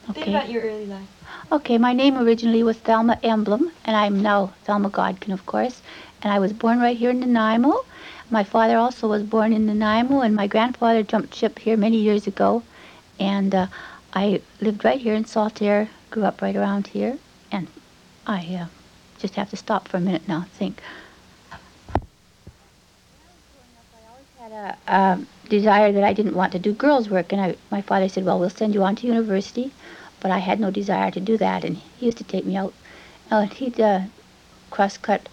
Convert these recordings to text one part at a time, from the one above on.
A bit Okay. about your early life. Okay, my name originally was Thelma Emblem, and I'm now Thelma Godkin, of course. And I was born right here in Nanaimo. My father also was born in Nanaimo, and my grandfather jumped ship here many years ago. And I lived right here in Saltaire, grew up right around here, and I just have to stop for a minute now, think. I always had a desire that I didn't want to do girls' work, and my father said, "Well, we'll send you on to university," but I had no desire to do that, and he used to take me out. He'd cross-cut,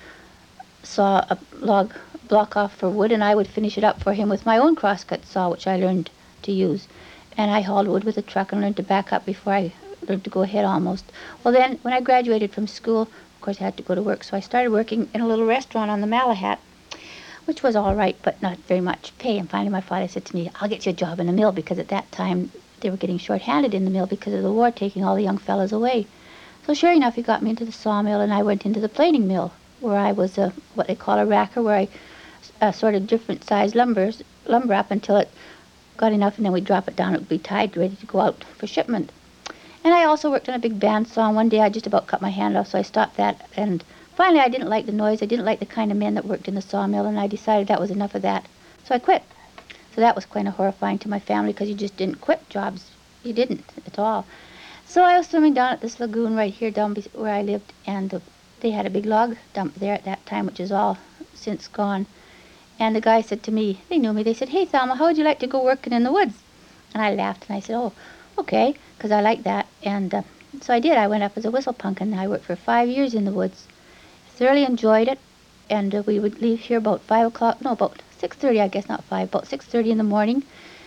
saw a log block off for wood, and I would finish it up for him with my own cross-cut saw, which I learned to use. And I hauled wood with a truck and learned to back up before I learned to go ahead almost. Well, then, when I graduated from school, of course, I had to go to work, so I started working in a little restaurant on the Malahat, which was all right, but not very much pay. And finally, my father said to me, "I'll get you a job in the mill," because at that time they were getting short-handed in the mill because of the war taking all the young fellows away. So sure enough, he got me into the sawmill, and I went into the planing mill, where I was what they call a racker, where I sorted different sized lumber up until it got enough, and then we'd drop it down. It would be tied, ready to go out for shipment. And I also worked on a big bandsaw. And one day I just about cut my hand off, so I stopped that. And finally, I didn't like the noise. I didn't like the kind of men that worked in the sawmill, and I decided that was enough of that. So I quit. So that was kind of horrifying to my family because you just didn't quit jobs. You didn't at all. So I was swimming down at this lagoon right here down where I lived, and they had a big log dump there at that time, which is all since gone. And the guy said to me, they knew me, they said, "Hey, Thelma, how would you like to go working in the woods?" And I laughed, and I said, "Oh, okay," because I like that. And so I did. I went up as a whistle punk, and I worked for 5 years in the woods. Thoroughly enjoyed it, and we would leave here about 5 o'clock, no, about 6:30, I guess, not 5, about 6:30 in the morning.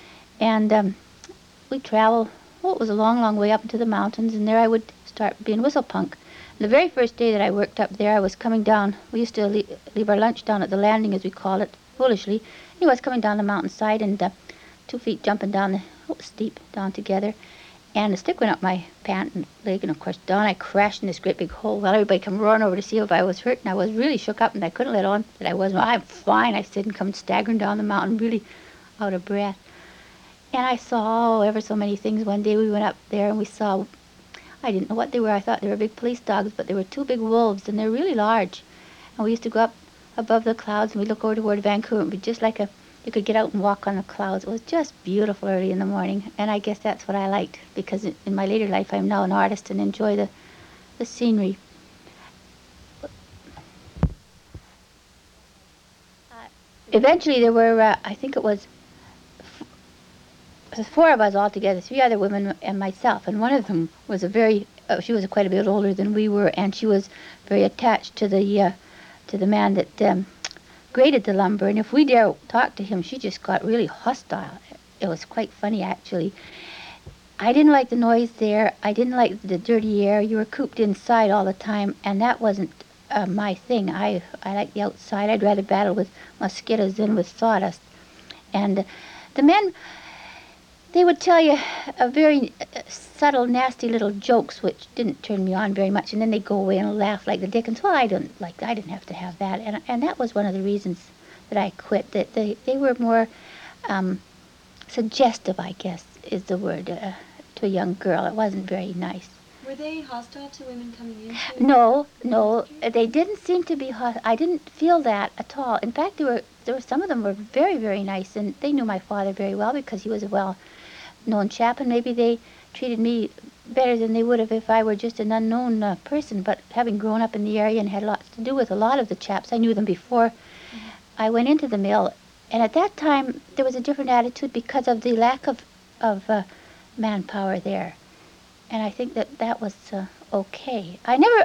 And we'd travel, well, it was a long, long way up into the mountains, and there I would start being whistle punk. And the very first day that I worked up there, I was coming down. We used to leave our lunch down at the landing, as we call it, foolishly. He was coming down the mountainside, and 2 feet jumping down the, oh, steep, down together. And a stick went up my pant and leg, and of course down I crashed in this great big hole. Well, everybody came roaring over to see if I was hurt, and I was really shook up, and I couldn't let on that I wasn't. "I'm fine," I said, and come staggering down the mountain, really out of breath. And I saw ever so many things. One day we went up there and we saw, I didn't know what they were. I thought they were big police dogs, but they were 2 big wolves, and they're really large. And we used to go up above the clouds, and we'd look over toward Vancouver. It would be just like you could get out and walk on the clouds. It was just beautiful early in the morning, and I guess that's what I liked, because in my later life I'm now an artist and enjoy the scenery. Eventually there were, I think it was 4 of us all together, 3 other women and myself, and one of them was she was quite a bit older than we were, and she was very attached to the man that graded the lumber, and if we dare talk to him, she just got really hostile. It was quite funny, actually. I didn't like the noise there. I didn't like the dirty air. You were cooped inside all the time, and that wasn't my thing. I like the outside. I'd rather battle with mosquitoes than with sawdust. And the men, they would tell you a very subtle, nasty little jokes, which didn't turn me on very much, and then they'd go away and laugh like the Dickens. Well, I didn't have to have that, and that was one of the reasons that I quit. That they were more um, suggestive, I guess, is the word to a young girl. It wasn't very nice. Were they hostile to women coming into No, the no, industry? they didn't seem to be hot. I didn't feel that at all. In fact, there were some of them were very, very nice, and they knew my father very well because he was a well-known chap, and maybe they treated me better than they would have if I were just an unknown person. But having grown up in the area and had lots to do with a lot of the chaps, I knew them before I went into the mill. And at that time, there was a different attitude because of the lack of manpower there. And I think that was okay.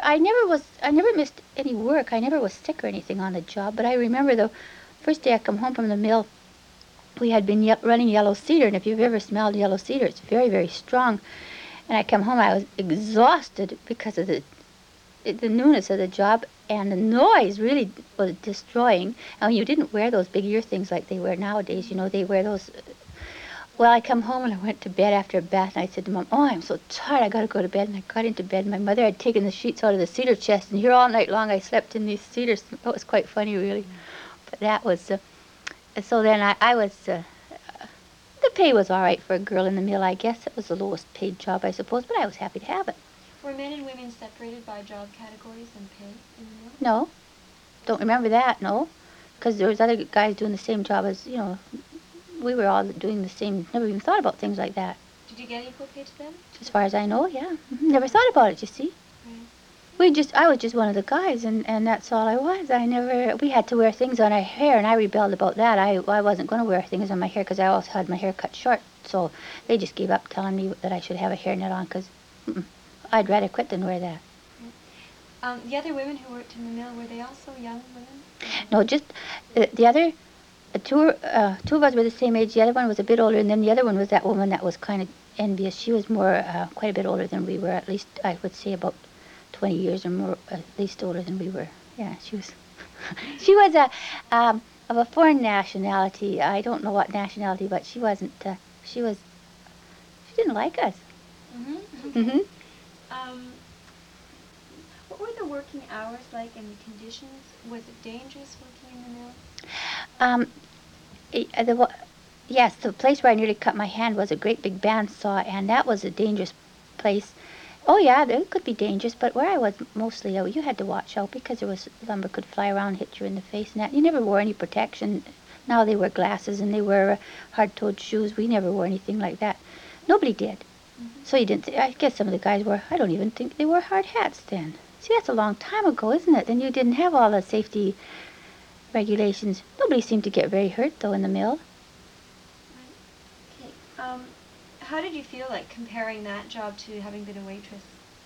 I never missed any work. I never was sick or anything on the job. But I remember the first day I come home from the mill, we had been running yellow cedar, and if you've ever smelled yellow cedar, it's very, very strong. And I come home, I was exhausted because of the newness of the job, and the noise really was destroying. And you didn't wear those big ear things like they wear nowadays. You know, they wear those. Well, I come home and I went to bed after a bath, and I said to Mom, "Oh, I'm so tired, I gotta go to bed." And I got into bed, and my mother had taken the sheets out of the cedar chest, and here all night long I slept in these cedars. It was quite funny, really. But that was, so then I was The pay was all right for a girl in the mill, I guess. It was the lowest paid job, I suppose, but I was happy to have it. Were men and women separated by job categories and pay in the mill? No, don't remember that, no. Because there was other guys doing the same job as, we were all doing the same, never even thought about things like that. Did you get equal pay to them? As far as I know, yeah. Never thought about it, you see. Right. I was just one of the guys, and that's all I was. We had to wear things on our hair, and I rebelled about that. I wasn't going to wear things on my hair because I always had my hair cut short. So they just gave up telling me that I should have a hairnet on because I'd rather quit than wear that. The other women who worked in the mill, were they also young women? No, just the other two of us were the same age. The other one was a bit older, and then the other one was that woman that was kind of envious. She was more, quite a bit older than we were. At least I would say about 20 years or more, at least older than we were. Yeah, she was. She was of a foreign nationality. I don't know what nationality, but she wasn't. She didn't like us. Mm-hmm. What were the working hours like and the conditions? Was it dangerous working in the mill? Yes, the place where I nearly cut my hand was a great big bandsaw, and that was a dangerous place. Oh yeah, it could be dangerous, but where I was mostly, you had to watch out because lumber could fly around, hit you in the face, and that. You never wore any protection. Now they wear glasses and they wear hard-toed shoes. We never wore anything like that. Nobody did. Mm-hmm. So you didn't. I guess some of the guys wore. I don't even think they wore hard hats then. See, that's a long time ago, isn't it? And you didn't have all the safety regulations. Nobody seemed to get very hurt though in the mill. Right. Okay. How did you feel like comparing that job to having been a waitress?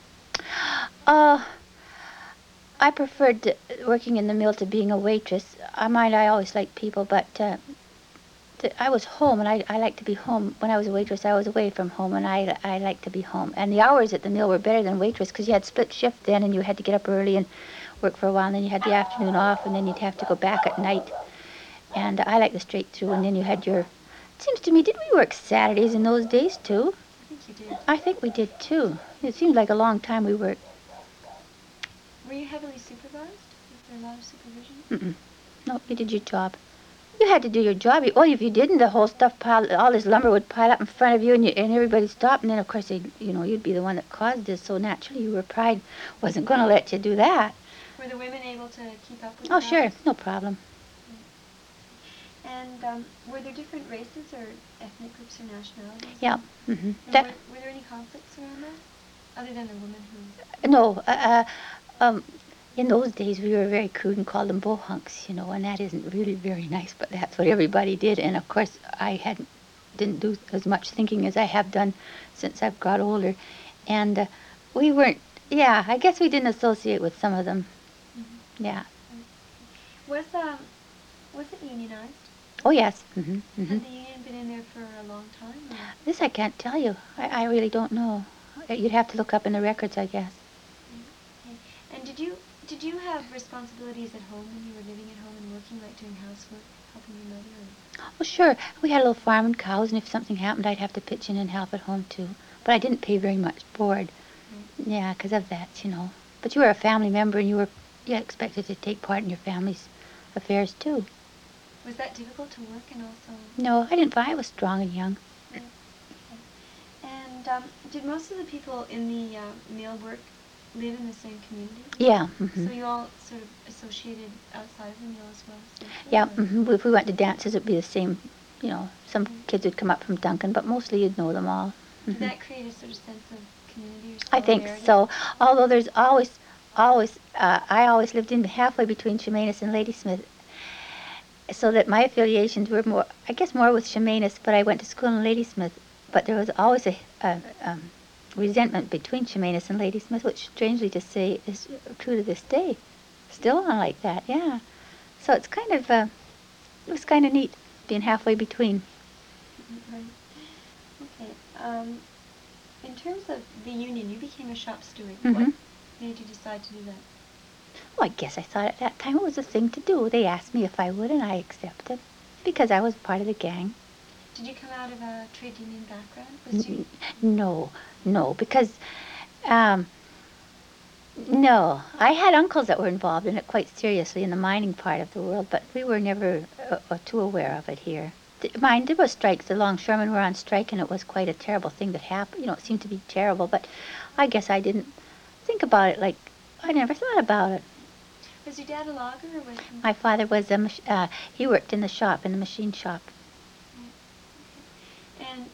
I preferred working in the mill to being a waitress. I always liked people, but I was home, and I liked to be home. When I was a waitress, I was away from home, and I liked to be home. And the hours at the mill were better than waitress because you had split shift then, and you had to get up early and work for a while, and then you had the afternoon off, and then you'd have to go back at night. And I liked the straight through, and then you had your... It seems to me, did we work Saturdays in those days, too? I think you did. I think we did, too. It seemed like a long time we worked. Were you heavily supervised? Was there a lot of supervision? No, you did your job. You had to do your job. If you didn't, the whole stuff all this lumber would pile up in front of you, and everybody stopped. And then, of course, you'd be the one that caused this. So naturally, your pride wasn't going to let you do that. Were the women able to keep up with Oh, the sure, hours? no problem. And were there different races or ethnic groups or nationalities? Yeah. And That were there any conflicts around that, other than the woman who? no. In those days, we were very crude and called them bohunks, and that isn't really very nice, but that's what everybody did. And of course, didn't do as much thinking as I have done since I've got older. And we weren't, yeah, I guess we didn't associate with some of them. Mm-hmm. Yeah. Was it unionized? Oh, yes. Had the union been in there for a long time? Or? This I can't tell you. I really don't know. You'd have to look up in the records, I guess. Okay. And did you have responsibilities at home when you were living at home and working, like doing housework, helping your mother? Or? Oh, sure. We had a little farm and cows, and if something happened, I'd have to pitch in and help at home, too. But I didn't pay very much board. Right. Yeah, because of that, But you were a family member, and you were expected to take part in your family's affairs, too. Was that difficult to work and also? No, I didn't find I was strong and young. Right. Okay. And did most of the people in the mill live in the same community? Yeah. So you all sort of associated outside of the mill as well? Socially, Yeah. If we went to dances, it'd be the same. Some kids would come up from Duncan, but mostly you'd know them all. Did that create a sort of sense of community or I think solidarity? so. Although there's always, I always lived in halfway between Chemainus and Ladysmith, so that my affiliations were more with Chemainus, but I went to school in Ladysmith. But there was always a resentment between Chemainus and Ladysmith, which, strangely to say, is true to this day. Still on like that, yeah. So it's kind of, it was kind of neat being halfway between. Right. Okay. In terms of the union, you became a shop steward. What made you decide to do that? Well, I guess I thought at that time it was a thing to do. They asked me if I would, and I accepted, because I was part of the gang. Did you come out of a trade union background? Was you? No, because, no. I had uncles that were involved in it quite seriously in the mining part of the world, but we were never too aware of it here. Mine, there was strikes. The longshoremen were on strike, and it was quite a terrible thing that happened. It seemed to be terrible, but I guess I didn't think about it. Like, I never thought about it. Was your dad a logger or was he? My father was he worked in the shop, in the machine shop. Okay. And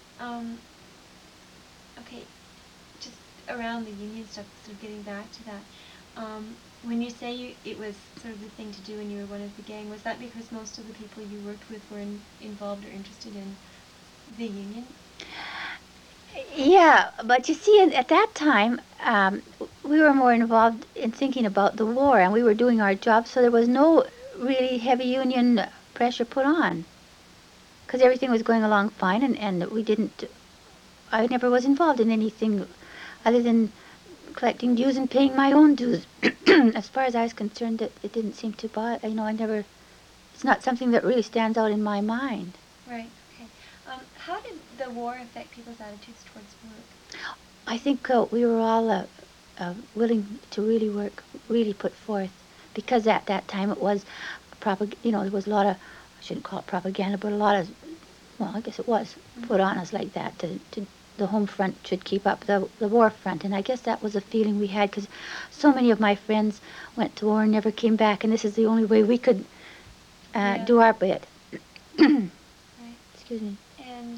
okay, just around the union stuff, sort of getting back to that. When you say it was sort of the thing to do and you were one of the gang, was that because most of the people you worked with were involved or interested in the union? Yeah, but you see, at that time, we were more involved in thinking about the war, and we were doing our job, so there was no really heavy union pressure put on, because everything was going along fine, and we didn't. I never was involved in anything other than collecting dues and paying my own dues. As far as I was concerned, it didn't seem to bother. I never. It's not something that really stands out in my mind. Right. Okay. How did the war affect people's attitudes towards work? I think we were all willing to really work, really put forth, because at that time it was there was a lot of, I shouldn't call it propaganda, but a lot of, well, I guess it was put on us like that to the home front should keep up the war front, and I guess that was a feeling we had because so many of my friends went to war and never came back, and this is the only way we could do our bit. Right. Excuse me. And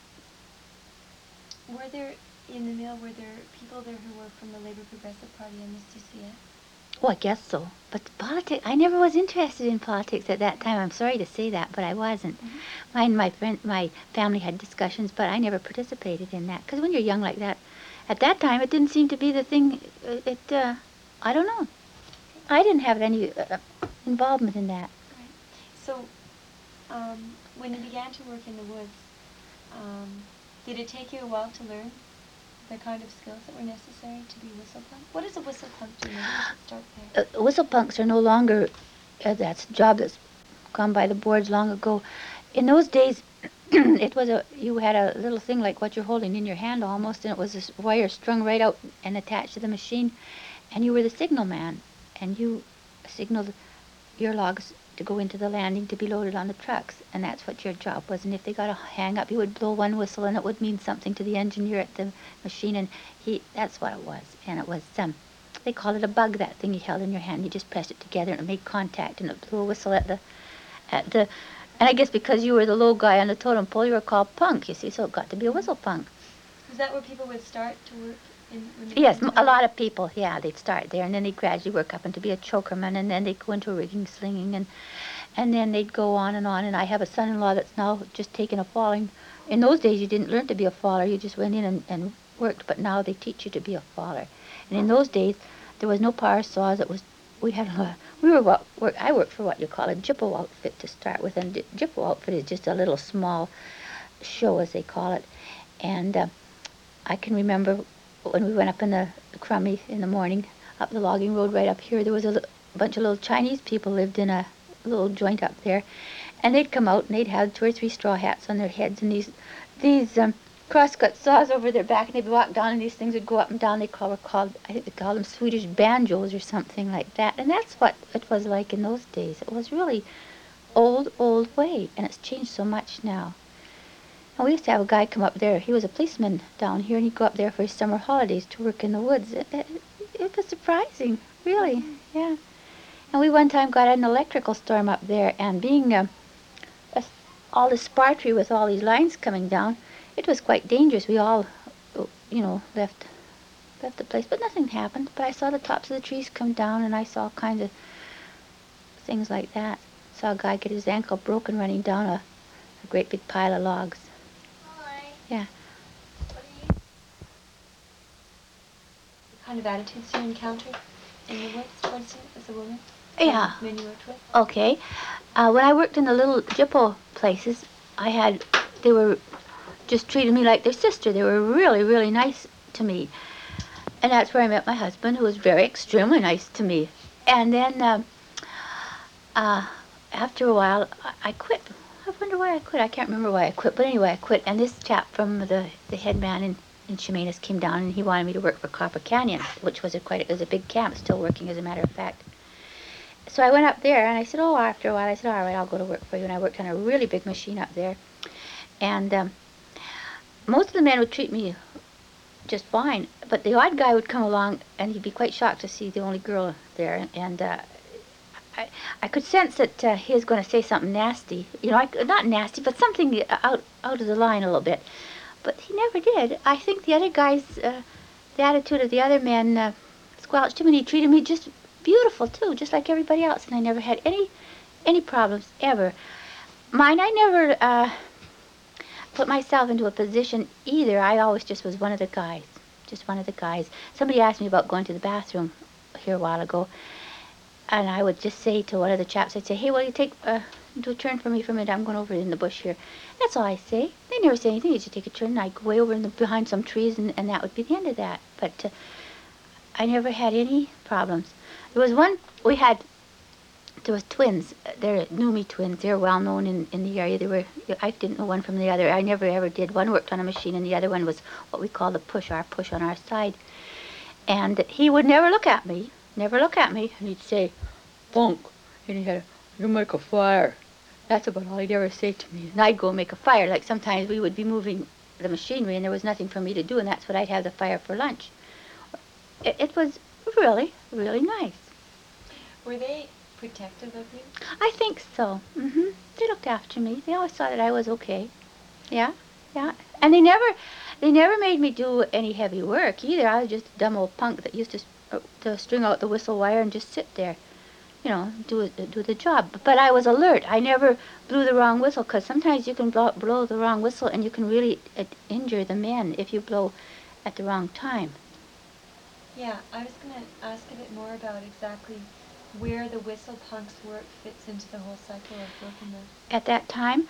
were there, in the mill, were there people there who were from the Labour Progressive Party and the CCF? Oh, I guess so. But politics, I never was interested in politics at that time. I'm sorry to say that, but I wasn't. My family had discussions, but I never participated in that. Because when you're young like that, at that time, it didn't seem to be the thing. I don't know. I didn't have any involvement in that. Right. So, when you began to work in the woods, did it take you a while to learn the kind of skills that were necessary to be whistle punk? What does a whistle punk do? Maybe we should start there. Whistle punks are no longer, that's a job that's gone by the boards long ago. In those days, you had a little thing like what you're holding in your hand almost, and it was this wire strung right out and attached to the machine, and you were the signal man, and you signaled your logs to go into the landing to be loaded on the trucks, and that's what your job was. And if they got a hang up, you would blow one whistle, and it would mean something to the engineer at the machine, and that's what it was. And it was they called it a bug, that thing you held in your hand. You just pressed it together and it made contact, and it blew a whistle at the and I guess because you were the low guy on the totem pole, you were called punk, you see, so it got to be a whistle punk. Was that where people would start to work in? Yes, a lot of people, yeah, they'd start there, and then they'd gradually work up into be a chokerman, and then they'd go into rigging, slinging, and then they'd go on, and I have a son-in-law that's now just taken a falling. In those days, you didn't learn to be a faller, you just went in and worked, but now they teach you to be a faller. And in those days, there was no power saws. I worked for what you call a Jippo outfit to start with, and Jippo outfit is just a little small show, as they call it. And I can remember when we went up in the crummy in the morning, up the logging road right up here, there was a bunch of little Chinese people lived in a little joint up there, and they'd come out and they'd have 2 or 3 straw hats on their heads and these crosscut saws over their back, and they'd walk down and these things would go up and down. I think they called them Swedish banjos or something like that, and that's what it was like in those days. It was really old way, and it's changed so much now. And we used to have a guy come up there. He was a policeman down here, and he'd go up there for his summer holidays to work in the woods. It was surprising, really, yeah. And we one time got an electrical storm up there, and being all this spartery with all these lines coming down, it was quite dangerous. We all, left the place, but nothing happened. But I saw the tops of the trees come down, and I saw all kinds of things like that. Saw a guy get his ankle broken running down a great big pile of logs. Yeah. What kind of attitudes you encountered in the woods towards you as a woman? Yeah. Men you worked with? Okay. When I worked in the little Jippo places, they were just treated me like their sister. They were really, really nice to me. And that's where I met my husband, who was extremely nice to me. And then after a while, I quit. I wonder why I quit. I can't remember why I quit, but anyway, I quit. And this chap from the head man in Chemainus came down, and he wanted me to work for Copper Canyon, which was a big camp, still working as a matter of fact. So I went up there, and I said, after a while, I said, all right, I'll go to work for you. And I worked on a really big machine up there. And most of the men would treat me just fine, but the odd guy would come along, and he'd be quite shocked to see the only girl there. And I, I could sense that he was going to say something nasty. You know, not nasty, but something out of the line a little bit. But he never did. I think the other guys, the attitude of the other men squelched him, and he treated me just beautiful too, just like everybody else. And I never had any problems ever. Mine, I never put myself into a position either. I always just was one of the guys, just one of the guys. Somebody asked me about going to the bathroom here a while ago, and I would just say to one of the chaps, I'd say, hey, will you do a turn for me for a minute? I'm going over in the bush here. That's all I say. They never say anything. They just take a turn, and I'd go way over behind some trees, and that would be the end of that. But I never had any problems. There was one, there was twins. They're Numi twins. They're well known in the area. I didn't know one from the other. I never ever did. One worked on a machine, and the other one was what we call the push on our side. And he would never look at me, and he'd say, Bunk, and he had, you make a fire. That's about all he'd ever say to me. And I'd go make a fire. Like sometimes we would be moving the machinery, and there was nothing for me to do, and that's what I'd have the fire for lunch. It was really, really nice. Were they protective of you? I think so. They looked after me. They always saw that I was okay. Yeah, yeah. And they never made me do any heavy work either. I was just a dumb old punk that used to string out the whistle wire and just sit there, you know, do the job. But I was alert. I never blew the wrong whistle, because sometimes you can blow the wrong whistle, and you can really injure the men if you blow at the wrong time. Yeah, I was going to ask a bit more about exactly where the whistle punk's work fits into the whole cycle of working there. At that time,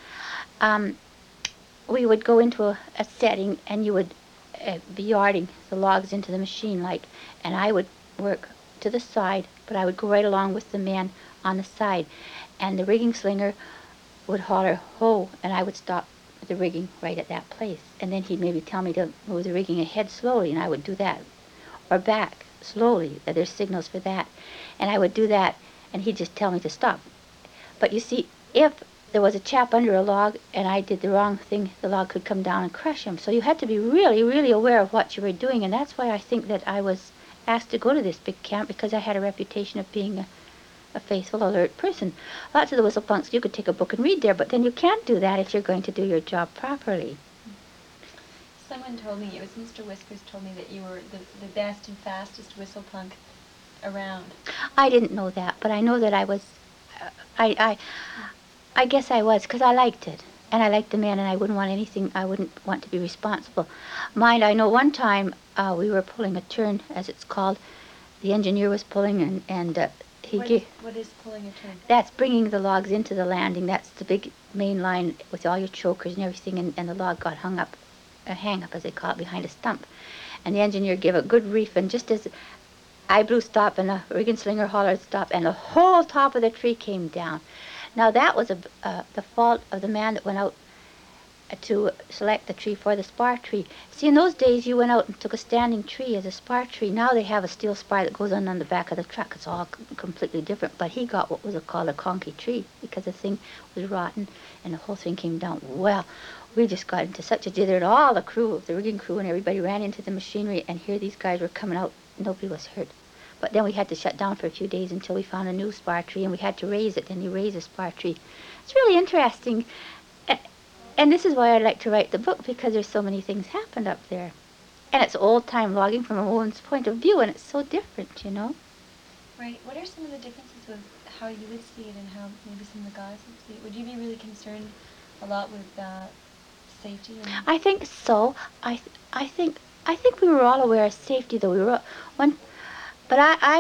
we would go into a setting, and you would be yarding the logs into the machine, and I would work to the side, but I would go right along with the man on the side, and the rigging slinger would holler, ho, and I would stop the rigging right at that place, and then he'd maybe tell me to move the rigging ahead slowly, and I would do that, or back slowly. There's signals for that, and I would do that, and he'd just tell me to stop. But you see, if there was a chap under a log and I did the wrong thing, the log could come down and crush him. So you had to be really, really aware of what you were doing, and that's why I think that I was asked to go to this big camp, because I had a reputation of being a faithful, alert person. Lots of the whistle punks, you could take a book and read there, but then you can't do that if you're going to do your job properly. Someone told me, it was Mr. Whiskers told me, that you were the best and fastest whistle punk around. I didn't know that, but I know that I was, I guess I was, because I liked it. And I liked the man, and I wouldn't want to be responsible. Mind, I know one time we were pulling a turn, as it's called. The engineer was pulling, and What is pulling a turn? That's bringing the logs into the landing. That's the big main line with all your chokers and everything, and the log got hung up, a hang up as they call it, behind a stump. And the engineer gave a good reef, and just as I blew stop and the rigging slinger hollered stop, and the whole top of the tree came down. Now that was the fault of the man that went out to select the tree for the spar tree. See, in those days you went out and took a standing tree as a spar tree. Now they have a steel spar that goes on the back of the truck. It's all completely different. But he got what was called a conky tree, because the thing was rotten and the whole thing came down. Well, we just got into such a dither, and all the crew, the rigging crew and everybody ran into the machinery, and here these guys were coming out. Nobody was hurt. But then we had to shut down for a few days until we found a new spar tree, and we had to raise it. Then you raise a spar tree. It's really interesting. And this is why I like to write the book, because there's so many things happened up there. And it's old-time logging from a woman's point of view, and it's so different, you know. Right. What are some of the differences with how you would see it and how maybe some of the guys would see it? Would you be really concerned a lot with safety? I think so. I think we were all aware of safety, though. But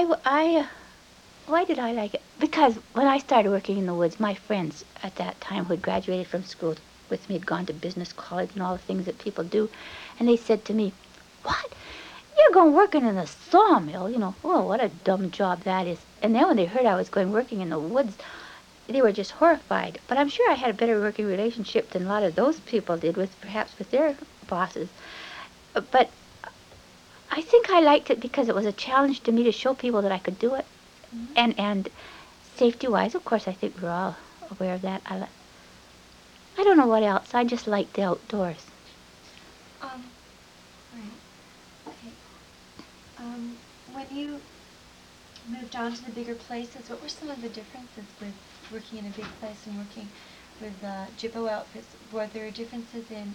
why did I like it? Because when I started working in the woods, my friends at that time who had graduated from school with me had gone to business college and all the things that people do, and they said to me, "What? You're going working in a sawmill? You know, oh, what a dumb job that is." And then when they heard I was going working in the woods, they were just horrified. But I'm sure I had a better working relationship than a lot of those people did perhaps with their bosses. But I think I liked it because it was a challenge to me to show people that I could do it. Mm-hmm. And safety-wise, of course, I think we're all aware of that. I don't know what else. I just like the outdoors. Right. Okay. When you moved on to the bigger places, what were some of the differences with working in a big place and working with Jippo outfits? Were there differences in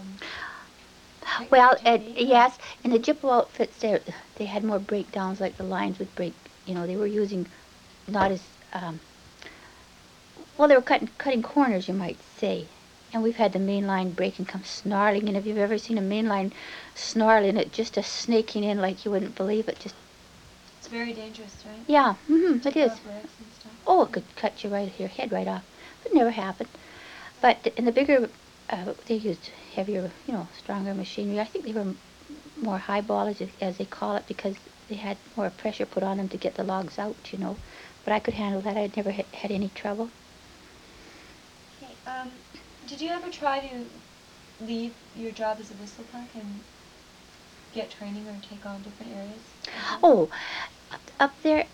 Well, technique? yes, in the Jippo outfits, they had more breakdowns, like the lines would break. They were using not as well. They were cutting corners, you might say. And we've had the main line break and come snarling. And if you've ever seen a main line snarling, it just a snaking in like you wouldn't believe it. Just It's very dangerous, right? yeah, it is. Both legs and stuff. Oh, it could cut your head right off. But it never happened. But in the bigger, they used heavier, stronger machinery. I think they were more highball, as they call it, because they had more pressure put on them to get the logs out. But I could handle that. I'd never had any trouble. Okay. Did you ever try to leave your job as a whistle punk and get training or take on different areas? Oh, up there,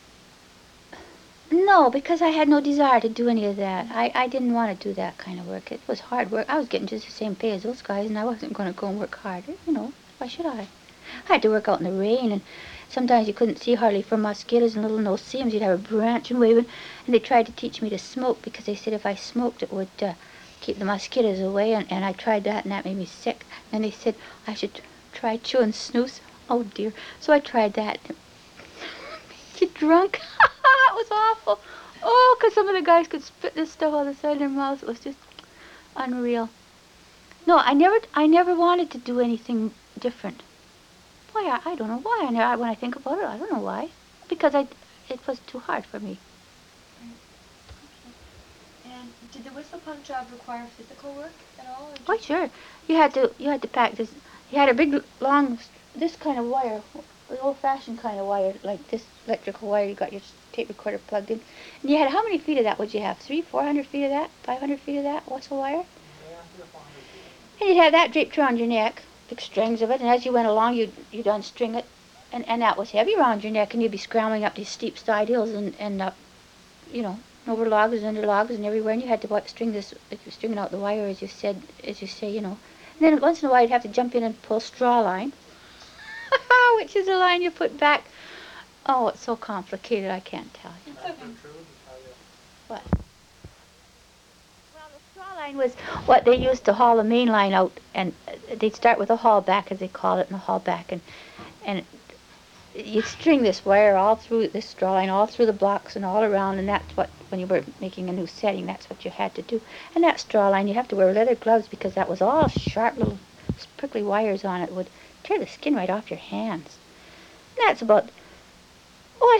no, because I had no desire to do any of that. I didn't want to do that kind of work. It was hard work. I was getting just the same pay as those guys, and I wasn't going to go and work harder. Why should I? I had to work out in the rain, and sometimes you couldn't see hardly for mosquitoes and little no-see-ums. You'd have a branch and waving, and they tried to teach me to smoke because they said if I smoked it would keep the mosquitoes away, and I tried that, and that made me sick. And they said I should try chewing snus. Oh, dear. So I tried that. Get drunk. It was awful. Oh, 'cause some of the guys could spit this stuff on the side of their mouths. It was just unreal. No, I never wanted to do anything different. Why? I don't know why. When I think about it, I don't know why. Because it was too hard for me. Right. Okay. And did the whistle punk job require physical work at all? Why, sure. You had to pack this. You had a big, long, this kind of wire, the old-fashioned kind of wire, like this electrical wire. You got your tape recorder plugged in, and you had how many feet of that would you have? 400 feet of that? 500 feet of that? Whistle wire? And you'd have that draped around your neck, big strings of it, and as you went along, you'd unstring it, and that was heavy around your neck, and you'd be scrambling up these steep side hills and up, you know, over logs and under logs and everywhere, and you had to string this, like you're stringing out the wire, as you say. And then once in a while, you'd have to jump in and pull straw line, which is a line you put back. Oh, it's so complicated, I can't tell you. It's okay. What? Well, the straw line was what they used to haul the main line out, and they'd start with a haul back, as they call it, and a haul back, and you'd string this wire all through this straw line, all through the blocks and all around, and that's what, when you were making a new setting, that's what you had to do. And that straw line, you have to wear leather gloves because that was all sharp little prickly wires on it. It would tear the skin right off your hands. And that's about. Oh,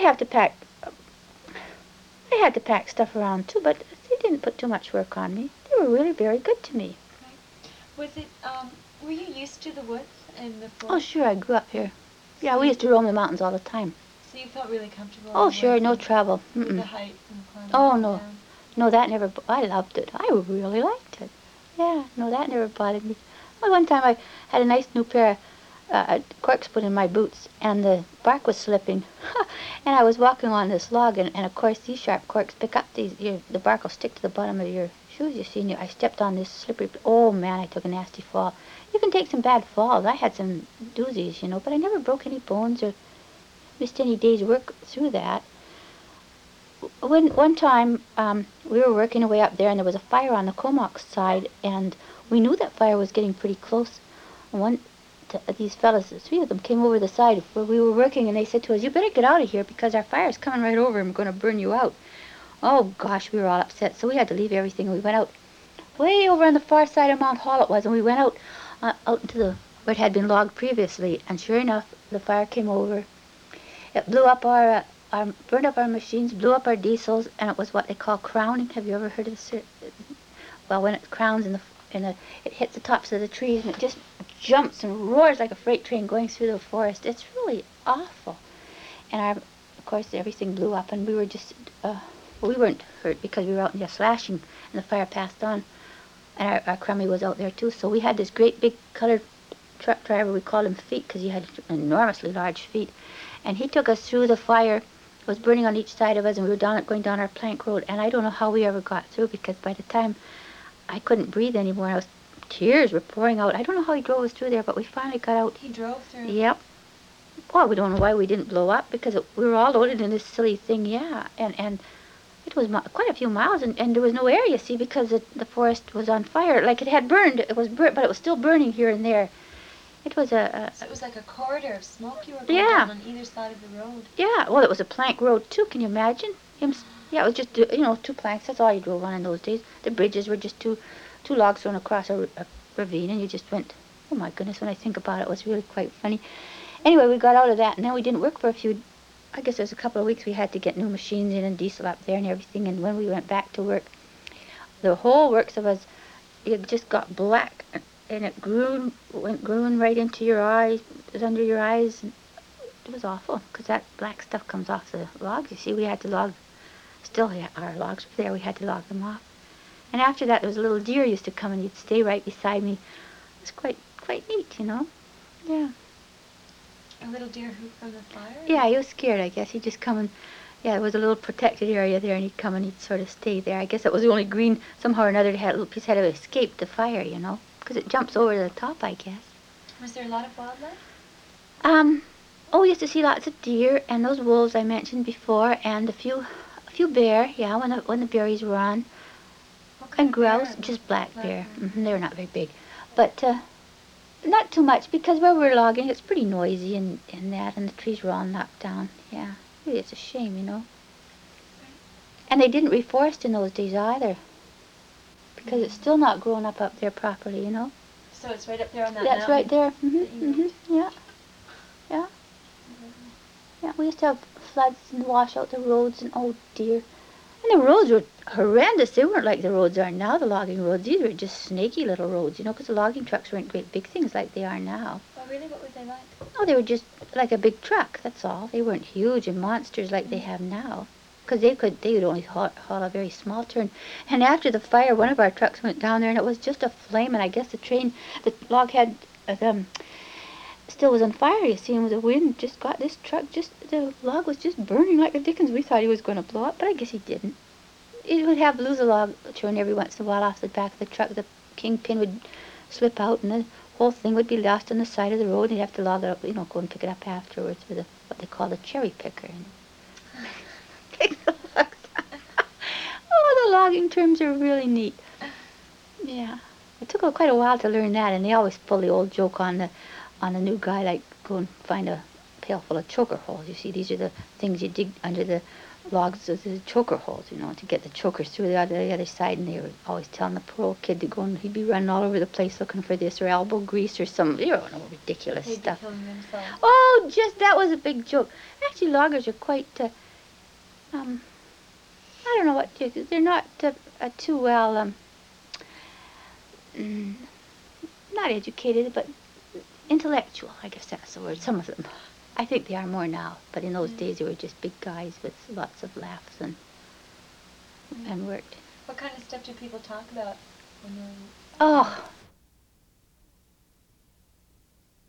I had to pack stuff around too, but they didn't put too much work on me. They were really very good to me. Right. Was it, were you used to the woods and the Oh, forest? sure, I grew up here. Yeah, we used to roam the mountains all the time. So you felt really comfortable? Oh, in the sure, woods no and trouble. with the Mm-mm. heights and climbing Oh, up and no. down? No, that never, I loved it. I really liked it. Yeah, no, that never bothered me. Well, one time I had a nice new pair of corks put in my boots, and the bark was slipping. And I was walking on this log, and of course these sharp corks pick up the bark will stick to the bottom of your shoes, you see, and I stepped on this slippery, oh man, I took a nasty fall. You can take some bad falls. I had some doozies, but I never broke any bones or missed any day's work through that. One time we were working away up there, and there was a fire on the Comox side, and we knew that fire was getting pretty close. These fellas, 3 of them, came over the side where we were working, and they said to us, "You better get out of here because our fire's coming right over and we're going to burn you out." Oh gosh, we were all upset, so we had to leave everything, and we went out way over on the far side of Mount Hall it was, and we went out into where it had been logged previously, and sure enough, the fire came over. It blew up burned up our machines, blew up our diesels, and it was what they call crowning. Have you ever heard of this? Well, when it crowns it hits the tops of the trees, and it just jumps and roars like a freight train going through the forest. It's really awful. And of course, everything blew up, and we were just, we weren't hurt because we were out in the slashing, and the fire passed on. And our crummy was out there too. So we had this great big colored truck driver. We called him Feet because he had enormously large feet. And he took us through the fire. It was burning on each side of us, and we were going down our plank road. And I don't know how we ever got through, because by the time I couldn't breathe anymore. Tears were pouring out. I don't know how he drove us through there, but we finally got out. He drove through. Yep. Well, we don't know why we didn't blow up because we were all loaded in this silly thing, yeah. And it was quite a few miles, and there was no air, you see, because the forest was on fire. Like it had burned. It was burnt, but it was still burning here and there. It was So it was like a corridor of smoke you were going Yeah. down on either side of the road. Yeah, well, it was a plank road, too. Can you imagine? Yeah, it was just, two planks. That's all you drove on in those days. The bridges were just two logs thrown across a ravine, and you just went, oh, my goodness, when I think about it, it was really quite funny. Anyway, we got out of that, and then we didn't work for I guess it was a couple of weeks. We had to get new machines in and diesel up there and everything, and when we went back to work, the whole works of us, it just got black, and it went growing right into your eyes, under your eyes, and it was awful, because that black stuff comes off the logs. You see, we had to log, our logs were there, we had to log them off. And after that, there was a little deer used to come, and he'd stay right beside me. It was quite neat, Yeah. A little deer who from the fire? Yeah, he was scared, I guess. He'd just come and, yeah, there was a little protected area there, and he'd come and he'd sort of stay there. I guess it was the only green, somehow or another, it had a little piece had to escape the fire, because it jumps over the top, I guess. Was there a lot of wildlife? Oh, we used to see lots of deer and those wolves I mentioned before, and a few bear, yeah, when the berries were on, What kind and of bear? grouse, just black bear. bear. They were not very big, but not too much, because where we're logging, it's pretty noisy and the trees were all knocked down. Yeah, really, it's a shame. And they didn't reforest in those days either, because it's still not grown up there properly. So it's right up there on that That's mountain? right there. that you Yeah, yeah. Yeah, we used to have floods and wash out the roads, and oh dear. And the roads were horrendous. They weren't like the roads are now, the logging roads. These were just snaky little roads, because the logging trucks weren't great big things like they are now. Oh, really? What were they like? Oh, they were just like a big truck, that's all. They weren't huge and monsters like they have now. Because they would only haul a very small turn. And after the fire, one of our trucks went down there, and it was just a flame, and I guess the log had, still was on fire, you see, and the wind just got this truck, the log was just burning like the dickens. We thought he was going to blow up, but I guess he didn't. It would lose a log churn every once in a while off the back of the truck. The kingpin would slip out, and the whole thing would be lost on the side of the road, and you'd have to log it up, go and pick it up afterwards with what they call the cherry picker. Take the logs out. Oh, the logging terms are really neat. Yeah. It took quite a while to learn that, and they always pull the old joke on the new guy, like go and find a pail full of choker holes. You see, these are the things you dig under the logs of the choker holes, to get the chokers through the other side. And they were always telling the poor old kid to go, and he'd be running all over the place looking for this or elbow grease or some, ridiculous They'd stuff. be killing themselves. Oh, that was a big joke. Actually, loggers are quite, I don't know what they're not too well, not educated, but intellectual, I guess that's the word. Some of them. I think they are more now, but in those days they were just big guys with lots of laughs and worked. What kind of stuff do people talk about when they're... Oh,